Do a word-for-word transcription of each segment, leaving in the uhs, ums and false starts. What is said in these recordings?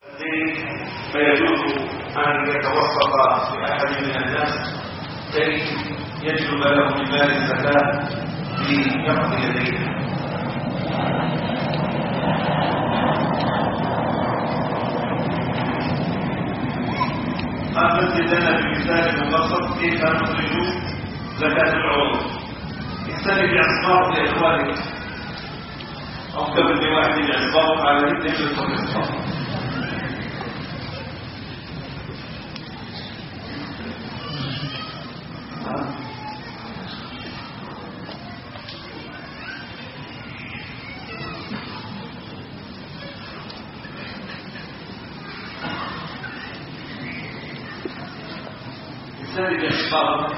فيجوز أن يتوسط لأحد من الناس كي يجلب له من مال الزكاة ليقضي دينه. مثل لنا بمثال مبسط كيف نخرج زكاة العروض. الإنسان يبيع صباغ لإخوانه أو قبل لواحد يبيع صباغ على يد يجلس الصباغ. الإنسان يبيع صباغ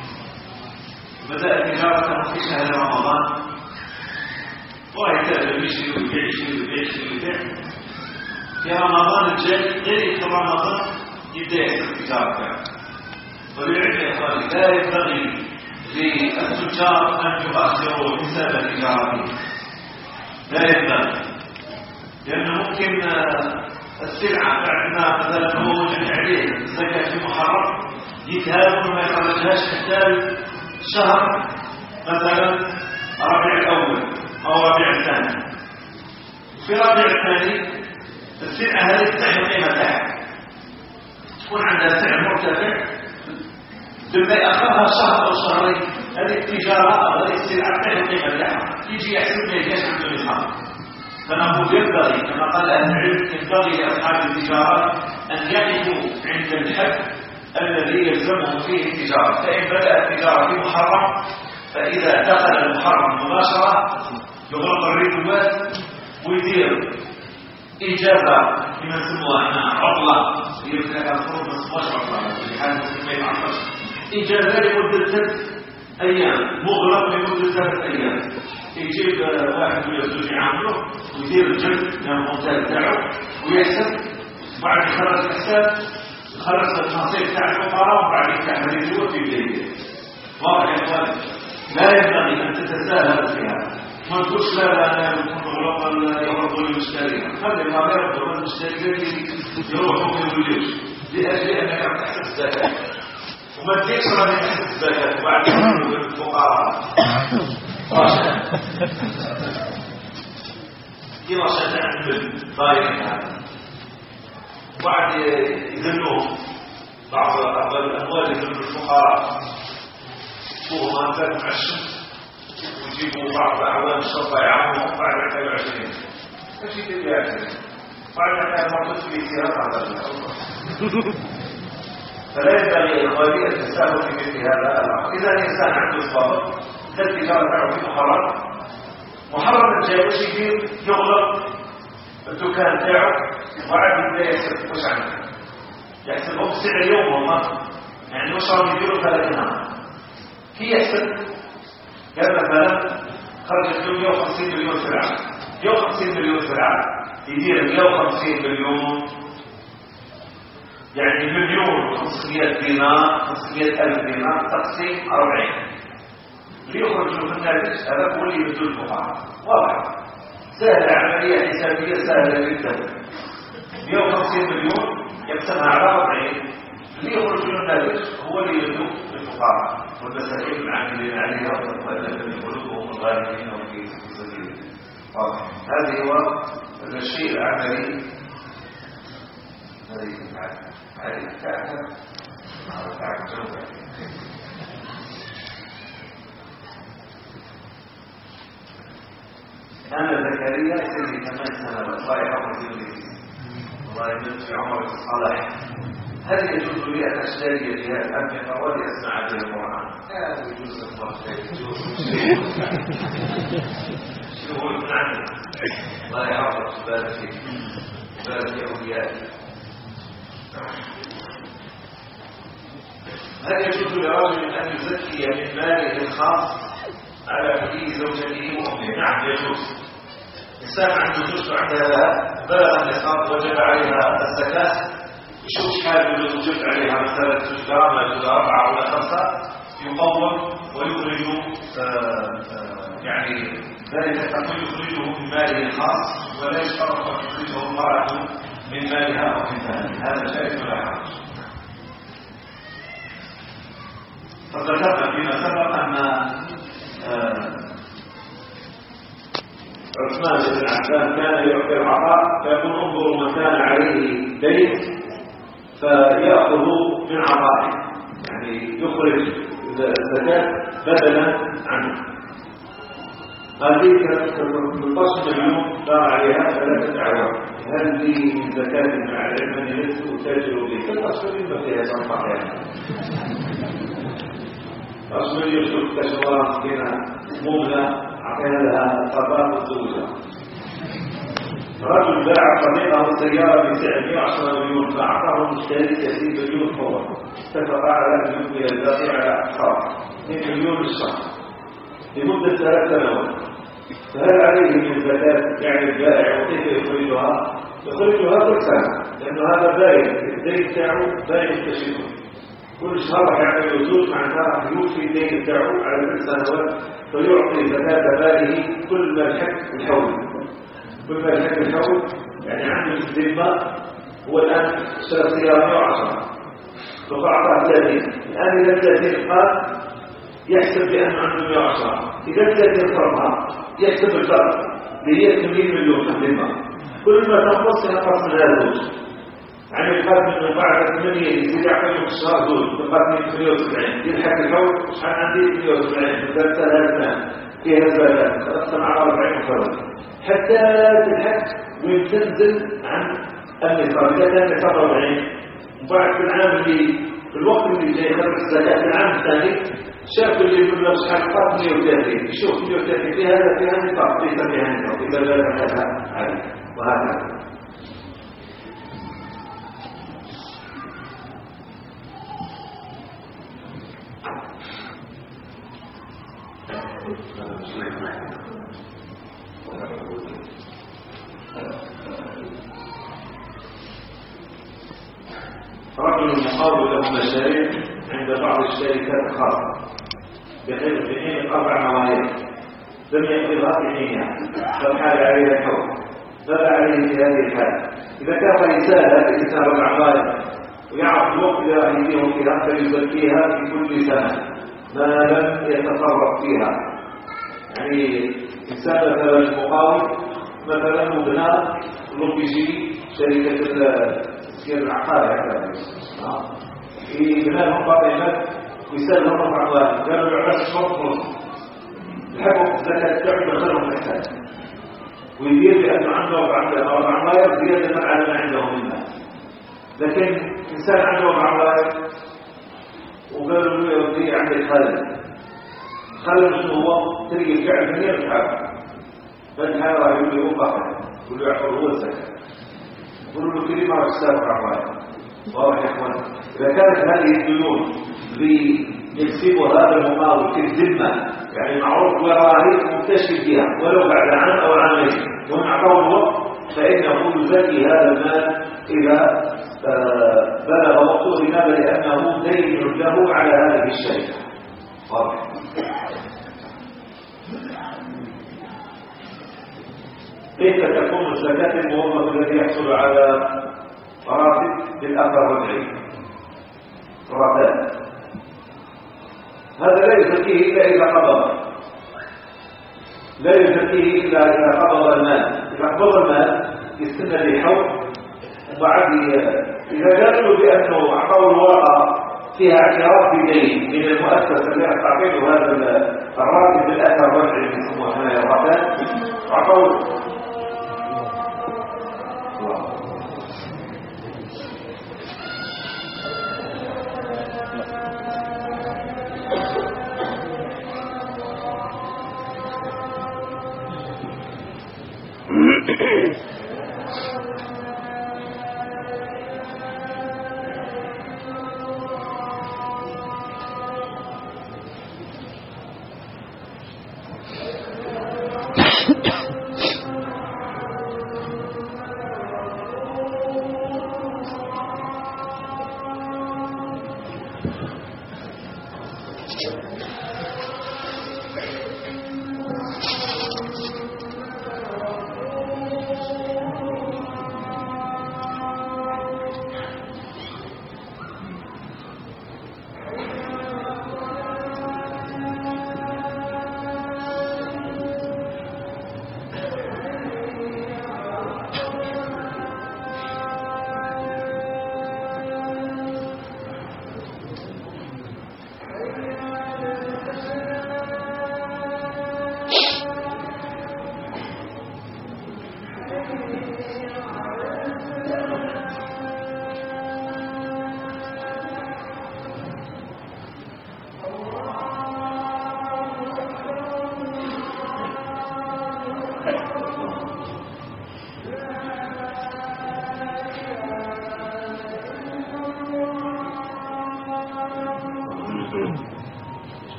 بدأ تجارته في شهر رمضان ويتابع يشتري ويبيع يشتري ويبيع يشتري ويبيع. في رمضان الجاي غير في رمضان يبدأ يكسب تجارته. وللعلم يا اخواني لا ينبغي للتجار ان يؤخروا حساب تجارتهم، لا ينبغي، لانه ممكن السلعه بعد ما مثلا هو وجد عليه الزكاه في محرم يتهاون وما يخرجهاش حتى شهر مثلا ربيع الاول او ربيع الثاني. في ربيع الثاني السلعه هذه تستحق قيمتها، تكون عندها سعر مرتفع، لما يأخرها شهر أو شهرين هذه التجارة أو هذه السلعة تحت قيمتها يجي يحسب ما يجيش عنده نصاب. فنقول ينبغي كما قال أهل العلم ينبغي لأصحاب التجارة أن يقفوا عند الحد الذي يلزمهم فيه التجارة. فإن بدأ التجارة في محرم فإذا دخل المحرم مباشرة يغلق الربوات ويدير إجازة لما نسموها هنا عطلة، يقول لك الخروج ما نسموهاش عطلة في حال ما يتعطلش، إجازة لمدة ثلاث أيام، مغلق لمدة ثلاث أيام. يجيب واحد ولا زوج يعامله ويدير الجلد من المنتج تاعه ويحسب، بعد يخرج الحساب يخرج التنصيب تاع الفقراء وبعد يفتح الربوات في بدايته. واضح يا اخوان؟ لا ينبغي أن تتساهل فيها. ما تقولش لا لا انا نغلق يغلقوا المشترين، خلي ما يرضوا المشترين يروحوا في الوليوش لاجل انك عم تحسب الزكاه. وما تجيش راني تحسب الزكاه وبعد يقولوا للفقراء رشا كي رشا تعمل ضايعين هذا، وبعد يذلوهم بعض الاموال يذلوا الفقراء وهم انفاق مع الشمس ويجيبوا بعض اعوان الشرطه يعاونوا بعد ثلاثة وعشرين ماشي تبيع بعد كان مرتبط في سيارة هذا. فلا ينبغي الغالية التساهل في مثل هذا الأمر. إذا الإنسان عنده صبر التجارة تاعه في محرم محرم الجاي وش يدير؟ يغلق الدكان تاعه وبعد يبدا يحسب واش عنده، يحسبهم بسعر يوم والله، يعني واش راهم يديروا ثلاث نهار. كي يحسب قال مثلا خرجت له مئة وخمسين مليون سلعة، مئة وخمسين مليون سلعة يدير مئة وخمسين مليون يعني مليون وخمسمائة دينار، خمسمائة ألف دينار تقسيم أربعين اللي يخرج من الناتج هذا هو اللي يبدو الفقراء. واضح سهلة، عملية حسابية سهلة جدا. مئة وخمسين مليون يقسمها على أربعين اللي يخرج من الناتج هو اللي يبدو الفقراء والمساكين العاملين عليها والذين قلوبهم الغالبين وفي سبيل الله. هذا هو الشيء العملي الذي عليه تعتمد على تعجب. أنا زكريا سني ثمان سنوات الله يحفظ لي الله يمد في عمر الصالح. هل يجوز لي أن أشتري بها الأنفقة ولأسمع بها القرآن؟ لا يجوز الله يجوز شنو هو المعنى؟ الله يحفظ بارك فيك بارك في أوليائك. هل يجوز لرجل أن يزكي من ماله الخاص على حديث زوجته وأمه؟ نعم يجوز. إنسان عنده زوجته عندها بلغ النصاب وجب عليها الزكاة، يشوف شحال من وجب عليها مثلا ثلاث جرام ولا أربعة ولا خمسة، يقوم ويخرج يعني ذلك التقويم يخرجه من ماله الخاص ولا يشترط أن يخرجه المرأة من مالها أو من مالها، هذا شيء ولا حرج. فذكرنا فيما سبق أن عثمان بن عفان كان يعطي العطاء فيقول انظروا من كان عليه دين فيأخذ من عطائه، يعني يخرج الزكاة بدلا عنه. هذه كانت بالقسم اليوم دار عليها ثلاثة أعوام، هل لي من زكاة مع العلم أن يلف وتاجر به؟ القسم اليوم فيها صنفة يعني القسم اليوم شوف كشوارات كنا مبنى عطينا لها قضاء وزوجها. رجل باع صديقه السيارة بسعر مئة وعشرة مليون فأعطاه المشتري ثلاثين مليون فورا، اتفق على أن يمكن الباقي على أحقاق اثنين مليون للشهر لمدة ثلاث سنوات. فهل عليه من زكاة يعني البائع وكيف يخرجها؟ يخرجها كل سنة، لأنه هذا باين الدين بتاعه باين تشيله كل شهر راح يعمل وجود، معناتها يوفي الدين بتاعه على ثلاث سنوات، فيعطي زكاة باله كل ما الحق الحول، كل ما الحق الحول. يعني عنده الذمة هو الآن اشترى سيارة مئة وعشرة فأعطاه ثلاثين، الآن إذا ثلاثين قال يحسب بأنه عنده مئة وعشرة، إذا ثلاثين فرضها يحسب الفرق اللي هي ثمانين مليون في الذمة، كل ما تنقص ينقص من هذا الوجه. يعني القادم من بعد ثمانية يزيد يعطيه في الشهر دول القادم ثمانية وسبعين يلحق الحول شحال عندي ثمانية وسبعين مثلا ثلاثة فيها زبالات تقسم على أربعين فرد حتى تلحق وين تنزل عن النصاب. إذا كان نصاب أربعين وبعد في العام اللي في الوقت اللي جاي يخرج الزكاة في العام الثاني شاف اللي يقول له شحال قاد مئة وثلاثين يشوف مئة وثلاثين فيها هذا فيها نصاب ليس فيها نصاب إذا لا هذا عالي وهكذا. رجل مقاول له مشاريع عند بعض الشركات الخاصة بحيث بحين أربع مواهب لم يقضيها في حينها فالحال عليها الحول، ماذا عليه في هذه الحالة؟ إذا كان رسالة لإنسان العمال ويعرف الوقت إذا يديهم فيها فيزكيها في كل سنة ما لم يتصرف فيها. يعني إنسان مثلا المقاول مثلا مبنى لوبيجي شركة تسيير العقار هكذا في بناء لهم باطينات ويسال لهم أربع قالوا له عشر شهور ونص الحكم الزكاة تعمل دخلهم الحساب ويدير بأنه عنده أربع ملاير زيادة على ما عندهم منها. لكن إنسان عنده أربع ملاير وقالوا له يودي عندك خالد خالد شنو هو تري الفعل من غير الحال فالحال راح يقول له أبقى يقول له يعقل هو الزكاة يقولوا له كريم على السابق عمال. واضح يا اخوان؟ اذا كانت هذه الديون ليكسبوا هذا المقاول في الذمه يعني معروف وراهي مكتشف فيها ولو بعد عام او عامين وهم اعطوا الوقت فانه يزكي هذا المال اذا بلغ وقته. لماذا؟ لانه دين له على هذه الشركه. واضح؟ كيف تكون زكاة الموظف الذي يحصل على راتب بالأثر والعين راتب؟ هذا لا يزكيه إلا إذا قبض، لا يزكيه إلا إذا قبض المال. إذا قبض المال يستنى بحول وبعد إذا قالوا بأنه أعطوا الورقة فيها اعتراف بدين من المؤسسة التي تعطيه هذا الراتب بالأثر والعين يسموه هنا الراتب أعطوا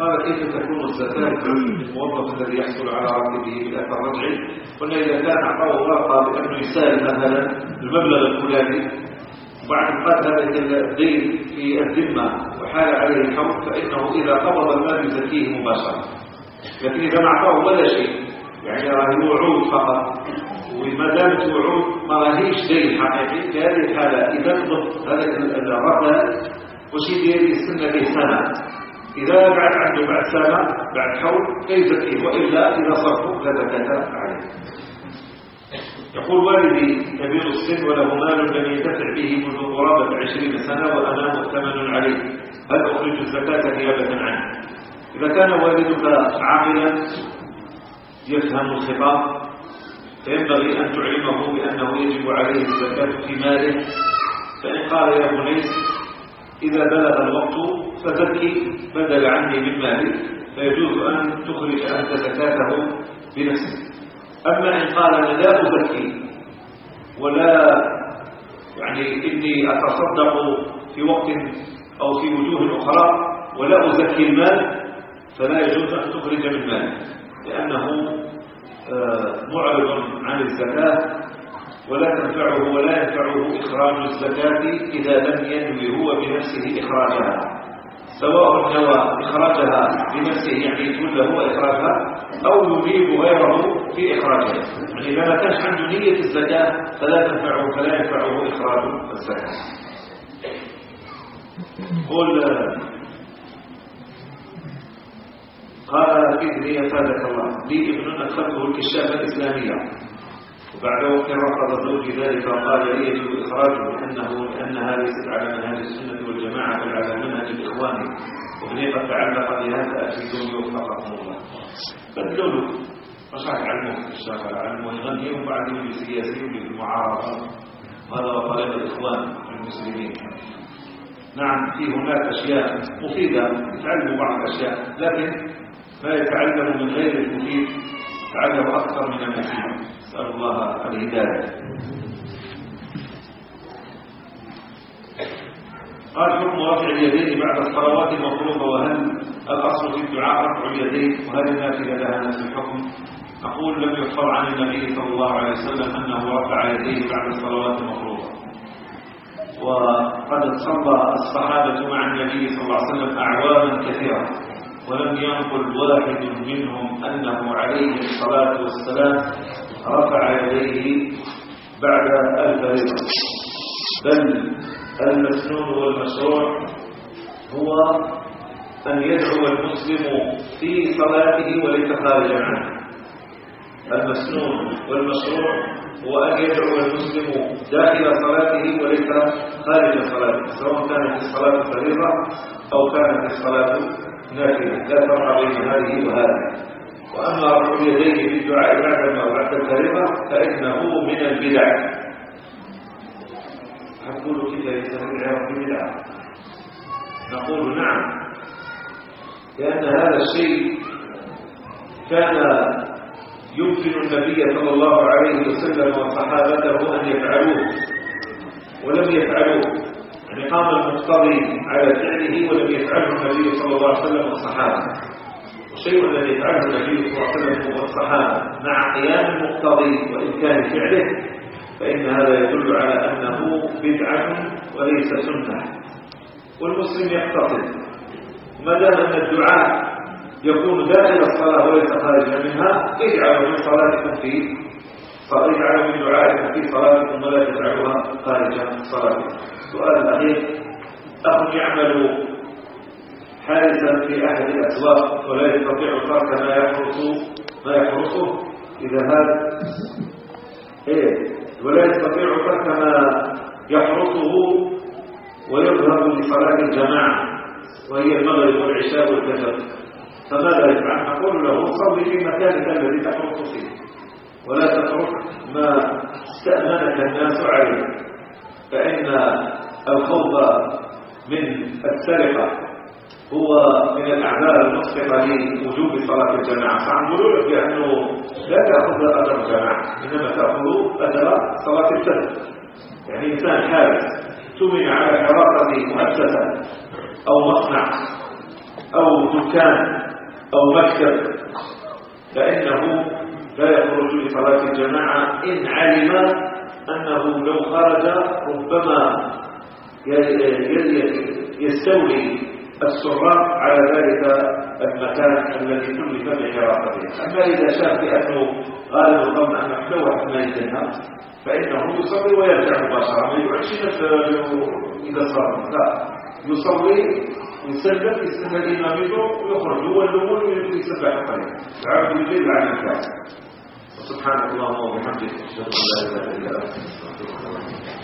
قال كيف تكون الزكاة للموظف الذي يحصل على راتبه بالأثر الرجعي؟ قلنا إذا كان أعطاه ورقة بأنه يسال مثلا المبلغ الفلاني وبعد قد هذا الدين في الذمة وحال عليه الحول، فإنه إذا قبض المال يزكيه مباشرة. لكن إذا ما أعطاه ولا شيء، يعني راهي وعود فقط، وما دامت وعود ما راهيش دين حقيقي، في هذه الحالة إذا قبض هذا الرقم وش يدير؟ يستنى به سنة. إذا بعد عنده بعد سنة بعد حول فيزكيه، وإلا إذا صرفه لا زكاة عليه. يقول والدي كبير السن وله مال لم ينتفع به منذ قرابة عشرين سنة وأنا مؤتمن عليه، هل أخرج الزكاة نيابة عنه؟ إذا كان والدك عاقلا يفهم الخطاب فينبغي أن تعلمه بأنه يجب عليه الزكاة في ماله. فإن قال يا بني إذا بلغ الوقت فزكي بدل عني من مالي، فيجوز أن تخرج أنت زكاته بنفسك. أما إن قال أنا لا أزكي ولا يعني إني أتصدق في وقت أو في وجوه أخرى ولا أزكي المال، فلا يجوز أن تخرج من مالي، لأنه معرض عن الزكاة ولا تنفعه ولا ينفعه إخراج الزكاة إذا لم ينوي هو بنفسه إخراجها، سواء نوى إخراجها بنفسه يعني يقول له هو إخراجها أو يريد غيره في إخراجها. يعني إذا ما كانش عنده نية الزكاة فلا تنفعه فلا ينفعه إخراج الزكاة. قل قال إذني أفادك الله لي ابن أدخلته الكشافة الإسلامية، وبعد وقت رفض زوجي ذلك وقال لي يجب إخراجه لأنه لأنها ليست على منهج السنة والجماعة بل على منهج الإخوان، وابني قد تعلق بهذا أفيدوني وفقكم الله. بدلوا له مش راح يعلموه الكشافة، يعلموه يغني وبعد يجي سياسي وبالمعارضة، وهذا هو طريق الإخوان المسلمين. نعم في هناك أشياء مفيدة يتعلموا بعض الأشياء، لكن ما يتعلم من غير المفيد يتعلم أكثر من المفيد. نسأل الله الهداية. قال حكم رفع اليدين بعد الصلوات المفروضة، وهل الأصل في الدعاء رفع اليدين وهل النافلة لها نفس الحكم؟ أقول لم يحفظ عن النبي صلى الله عليه وسلم أنه رفع يديه بعد الصلوات المفروضة، وقد صلى الصحابة مع النبي صلى الله عليه وسلم أعواما كثيرة ولم ينقل واحد منهم أنه عليه الصلاة والسلام رفع يديه بعد الفريضة، بل المسنون والمشروع هو أن يدعو المسلم في صلاته وليس خارجا عنه. المسنون والمشروع هو أن يدعو المسلم داخل صلاته وليس خارج صلاته، سواء كانت الصلاة فريضة أو كانت الصلاة نافلة، لا فرق بين هذه وهذه. وأما رفع اليدين في الدعاء بعدما وبعد الفريضة فإنه من البدع. نقول كيف يسمى العرب بدعة؟ نقول نعم، لأن هذا الشيء كان يمكن النبي صلى الله عليه وسلم وصحابته أن يفعلوه ولم يفعلوه، يعني قام المقتضي على فعله ولم يفعله النبي صلى الله عليه وسلم والصحابة. والشيء الذي يفعله النبي صلى الله عليه وسلم والصحابة مع قيام المقتضي وإمكان فعله فإن هذا يدل على أنه بدعة وليس سنة، والمسلم يقتصد ما دام أن الدعاء يكون داخل الصلاة وليس خارجا منها، اجعلوا من صلاتكم في اجعلوا من دعائكم في صلاتكم ولا تجعلوها خارج صلاتكم. السؤال الأخير: أخ يعمل حارسا في أحد الأسواق ولا يستطيع ترك ما يحرسه ما يحرسه إذا هذا إيه ولا يستطيع ترك ما يحرسه ويذهب لصلاة الجماعة وهي المغرب والعشاء والفجر، فماذا يفعل؟ نقول له: صل في مكانك الذي تحرس فيه ولا تترك ما استأمنك الناس عليه، فإن الخوف من السرقة هو من الأعمال المسبقة لوجوب صلاة الجماعة. فعنقول لك بأنه لا تأخذ أجر الجماعة، إنما تأخذ أجر صلاة الفجر. يعني إنسان حارس تمن على حراسة مؤسسة أو مصنع أو دكان أو مكتب فإنه لا يخرج لصلاة الجماعة إن علم أنه لو خرج ربما يستولي السراق على ذلك المكان الذي كلف بحراسته. أما إذا شاف بأنه غالب الظن أن محتوى ما يتنى فإنه يصلي ويرجع مباشرة، ما يعيش نفسه إذا صار لا يصلي يسلم يسلم الإمام ويخرج هو الأمور ويسبح الطريق يعرف الليل عن الكاس. سبحانك اللهم وبحمدك أشهد أن لا إله إلا أنت أستغفرك.